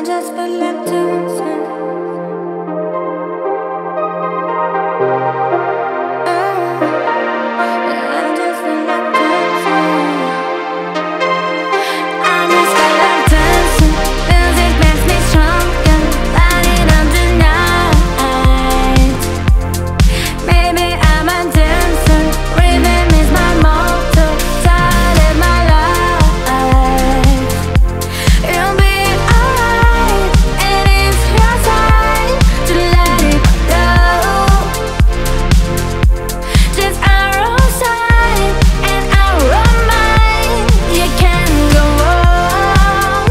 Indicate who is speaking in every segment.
Speaker 1: just feel like dancing. I just feel like dancing. I just feel like dancing. Music makes me stronger. Light it up tonight. Maybe I'm a dancer. Rhythm is my motto. Tired of my life. You'll be alright, and it's your time to let it go. Just our own side and our own mind. You can't go wrong.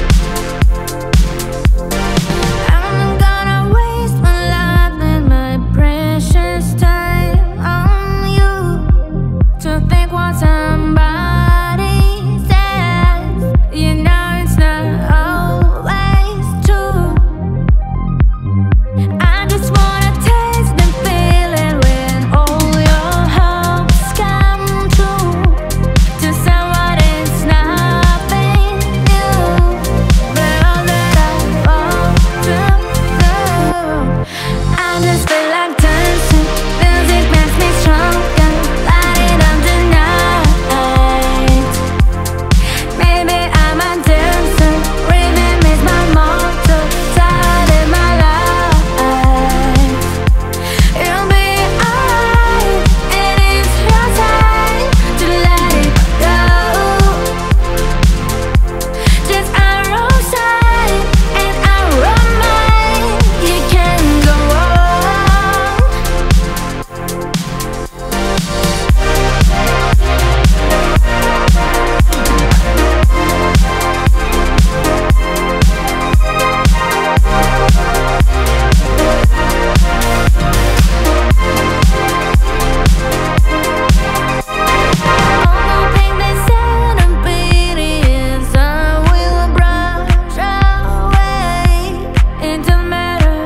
Speaker 1: I'm gonna waste my life and my precious time on you to think what somebody says. You know it's not always true. I just wanna taste the feeling when all your hopes come true. To someone it's nothing new, but all that I want to do. I just feel like dancing. Music makes me stronger. Light it up tonight. Maybe I'm a dancer. Rhythm is my motto. Tired of my life. You'll be alright, and it's your time to let it go. Just our own side and our own mind. You can't go wrong. All the pain they said and pity is I will brush away. It don't matter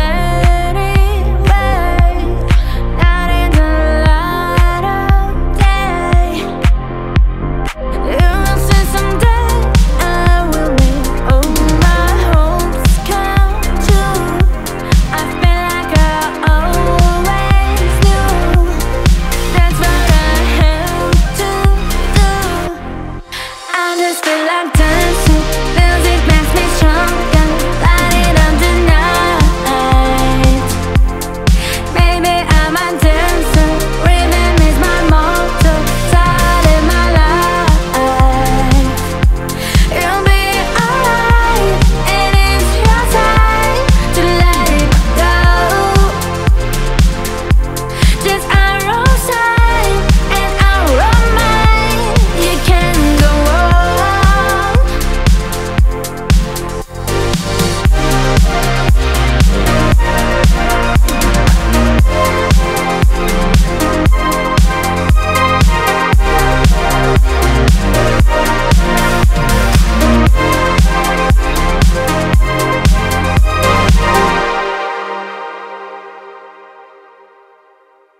Speaker 1: anyway. Not in the light of day. You will see someday I will make all my hopes come true. I feel like I always knew. That's what I have to do. I just feel like dancing.